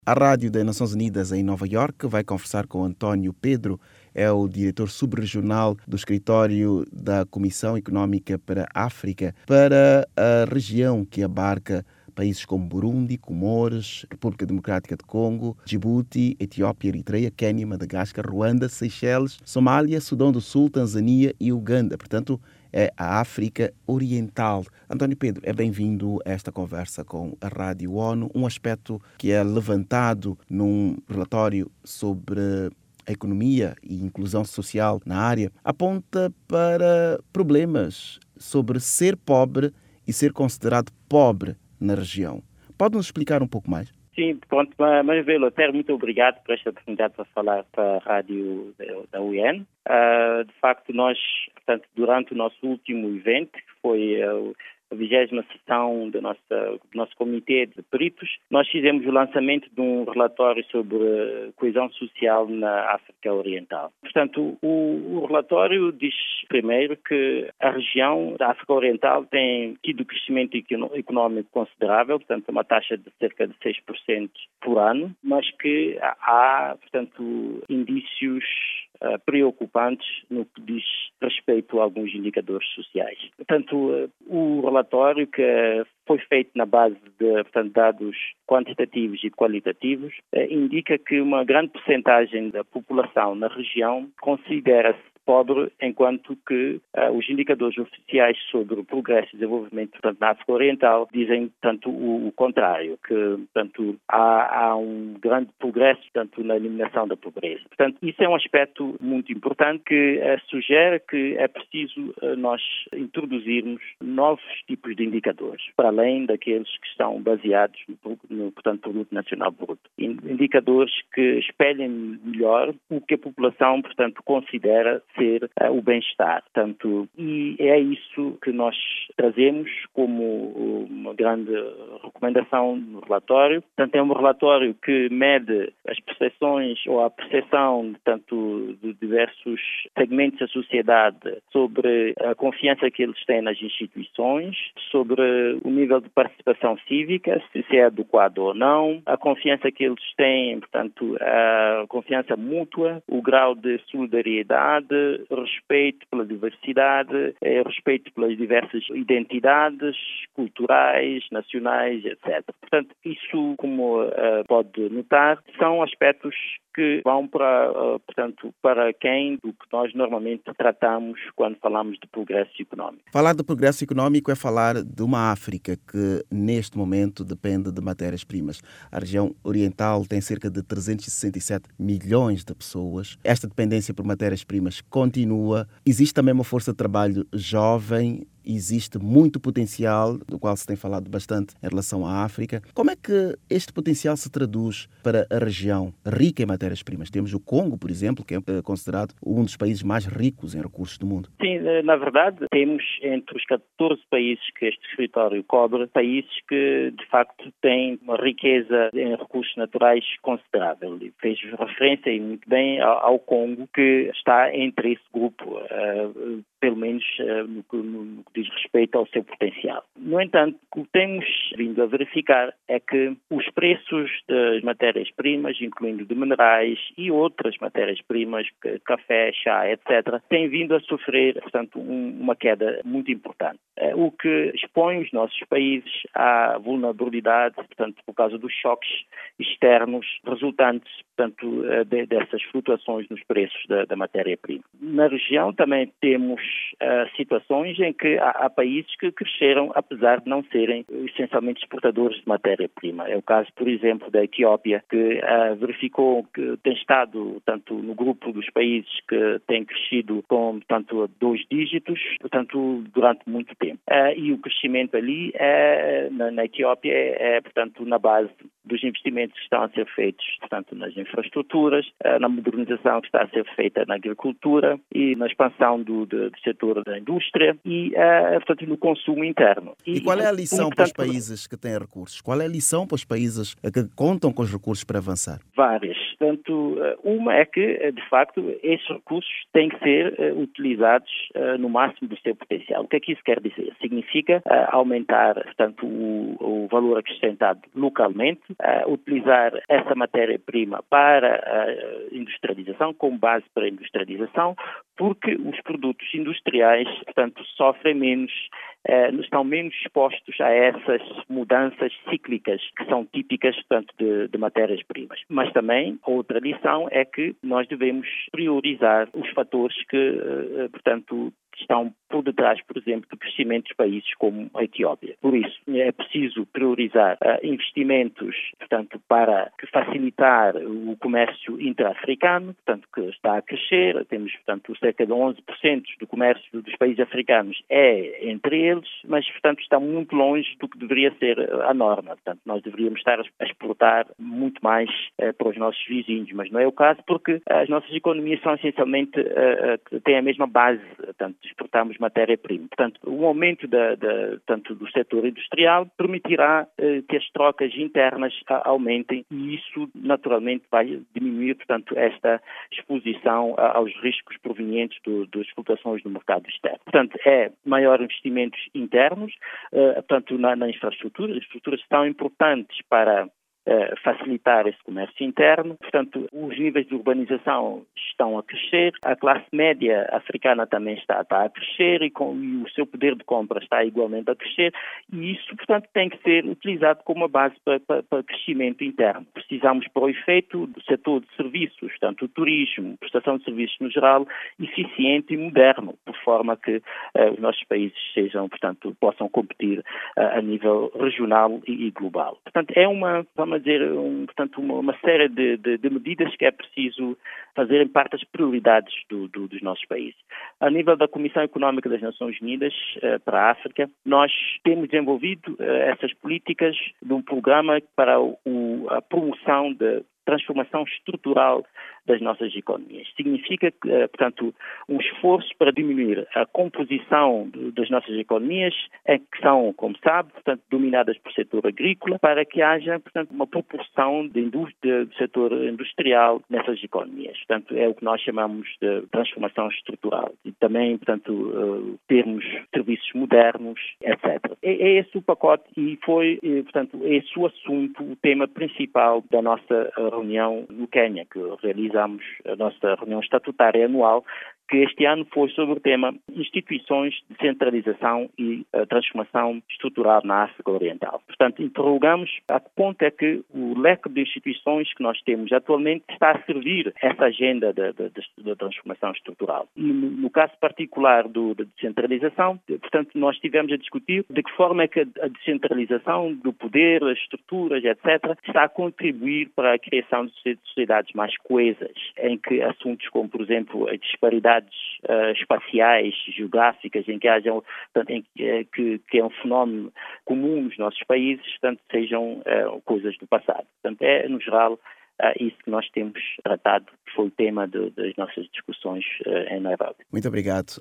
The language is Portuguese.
A Rádio das Nações Unidas em Nova Iorque vai conversar com António Pedro, é o diretor subregional do escritório da Comissão Económica para a África, para a região que abarca países como Burundi, Comores, República Democrática do Congo, Djibouti, Etiópia, Eritreia, Quênia, Madagascar, Ruanda, Seychelles, Somália, Sudão do Sul, Tanzânia e Uganda. Portanto, é a África Oriental. António Pedro, é bem-vindo a esta conversa com a Rádio ONU. Um aspecto que é levantado num relatório sobre a economia e inclusão social na área aponta para problemas sobre ser pobre e ser considerado pobre na região. Pode-nos explicar um pouco mais? Sim, pronto, mas Veloter, muito obrigado por esta oportunidade para falar para a rádio da UN. De facto, nós, portanto, durante o nosso último evento, que foi a 20ª sessão do nosso comitê de peritos, nós fizemos o lançamento de um relatório sobre coesão social na África Oriental. Portanto, o relatório diz primeiro que a região da África Oriental tem tido crescimento económico considerável, portanto, uma taxa de cerca de 6% por ano, mas que há, portanto, indícios preocupantes no que diz respeito a alguns indicadores sociais. Portanto, o relatório que foi feito na base de, portanto, dados quantitativos e qualitativos indica que uma grande percentagem da população na região considera-se pobre, enquanto que os indicadores oficiais sobre o progresso e desenvolvimento, portanto, na África Oriental dizem, portanto, o contrário, que, portanto, há um grande progresso, portanto, na eliminação da pobreza. Portanto, isso é um aspecto muito importante que sugere que é preciso nós introduzirmos novos tipos de indicadores, para além daqueles que estão baseados no portanto, Produto Nacional Bruto. Indicadores que espelhem melhor o que a população, portanto, considera ser o bem-estar. Portanto, e é isso que nós trazemos como uma grande recomendação no relatório. Portanto, é um relatório que mede as percepções ou a percepção, tanto de diversos segmentos da sociedade sobre a confiança que eles têm nas instituições, sobre o nível de participação cívica, se é adequado ou não, a confiança que eles têm, portanto, a confiança mútua, o grau de solidariedade, respeito pela diversidade, respeito pelas diversas identidades culturais, nacionais, etc. Portanto, isso, como pode notar, são aspectos que vão para quem do que nós normalmente tratamos quando falamos de progresso económico. Falar de progresso económico é falar de uma África que, neste momento, depende de matérias-primas. A região oriental tem cerca de 367 milhões de pessoas. Esta dependência por matérias-primas continua. Existe também uma força de trabalho jovem. Existe muito potencial, do qual se tem falado bastante em relação à África. Como é que este potencial se traduz para a região rica em matérias-primas? Temos o Congo, por exemplo, que é considerado um dos países mais ricos em recursos do mundo. Sim, na verdade, temos entre os 14 países que este escritório cobre, países que, de facto, têm uma riqueza em recursos naturais considerável. E fez referência, e muito bem, ao Congo, que está entre esse grupo, pelo menos no que diz respeito ao seu potencial. No entanto, o que temos vindo a verificar é que os preços das matérias-primas, incluindo de minerais e outras matérias-primas, café, chá, etc., têm vindo a sofrer, portanto, uma queda muito importante. O que expõe os nossos países à vulnerabilidade, portanto, por causa dos choques externos resultantes, portanto, dessas flutuações nos preços da matéria-prima. Na região também temos situações em que há países que cresceram apesar de não serem essencialmente exportadores de matéria-prima. É o caso, por exemplo, da Etiópia, que verificou que tem estado, tanto no grupo dos países que têm crescido com, portanto, 2 dígitos, portanto, durante muito tempo. E o crescimento ali na Etiópia portanto, na base dos investimentos que estão a ser feitos, portanto, nas infraestruturas, na modernização que está a ser feita na agricultura e na expansão do setor da indústria e, portanto, no consumo interno. E qual é a lição para os países que têm recursos? Qual é a lição para os países que contam com os recursos para avançar? Várias. Portanto, uma é que, de facto, esses recursos têm que ser utilizados no máximo do seu potencial. O que é que isso quer dizer? Significa aumentar, portanto, o valor acrescentado localmente, utilizar essa matéria-prima para a industrialização, como base para a industrialização, porque os produtos industriais, portanto, sofrem menos, estão menos expostos a essas mudanças cíclicas que são típicas, portanto, de matérias-primas. Mas também, outra lição é que nós devemos priorizar os fatores que, portanto, estão por detrás, por exemplo, do crescimento de países como a Etiópia. Por isso, é preciso priorizar investimentos, portanto, para facilitar o comércio intra-africano, portanto, que está a crescer. Temos, portanto, cerca de 11% do comércio dos países africanos é entre eles, mas, portanto, está muito longe do que deveria ser a norma. Portanto, nós deveríamos estar a exportar muito mais para os nossos vizinhos, mas não é o caso porque as nossas economias são essencialmente, têm a mesma base, portanto, exportamos matéria-prima. Portanto, o aumento tanto do setor industrial permitirá que as trocas internas aumentem e isso, naturalmente, vai diminuir, portanto, esta exposição aos riscos provenientes das flutuações do mercado externo. Portanto, é maior investimentos internos, portanto, na infraestrutura. As infraestruturas são importantes para facilitar esse comércio interno. Portanto, os níveis de urbanização estão a crescer, a classe média africana também está a crescer e o seu poder de compra está igualmente a crescer e isso, portanto, tem que ser utilizado como uma base para crescimento interno. Precisamos, para o efeito do setor de serviços, portanto, o turismo, prestação de serviços no geral, eficiente e moderno, por forma que os nossos países portanto, possam competir a nível regional e global. Portanto, é portanto, uma série de medidas que é preciso fazer em parte as prioridades dos nossos países. A nível da Comissão Económica das Nações Unidas para a África, nós temos desenvolvido essas políticas de um programa para a promoção da transformação estrutural das nossas economias. Significa, portanto, um esforço para diminuir a composição das nossas economias, que são, como sabe, portanto, dominadas por setor agrícola, para que haja, portanto, uma proporção de indústria, do setor industrial nessas economias. Portanto, é o que nós chamamos de transformação estrutural. E também, portanto, termos serviços modernos, etc. É esse o pacote e foi, portanto, esse o assunto, o tema principal da nossa reunião no Quênia, que realizamos a nossa reunião estatutária anual, que este ano foi sobre o tema Instituições de Centralização e Transformação Estrutural na África Oriental. Portanto, interrogamos a que ponto é que o leque de instituições que nós temos atualmente está a servir essa agenda da transformação estrutural. E no caso particular da descentralização, portanto, nós estivemos a discutir de que forma é que a descentralização do poder, as estruturas, etc., está a contribuir para a criação de sociedades mais coesas, em que assuntos como, por exemplo, a disparidade espaciais, geográficas, em que hajam, que é um fenómeno comum nos nossos países, portanto, sejam coisas do passado. Portanto, no geral, isso que nós temos tratado, que foi o tema das nossas discussões em Nairobi. Muito obrigado.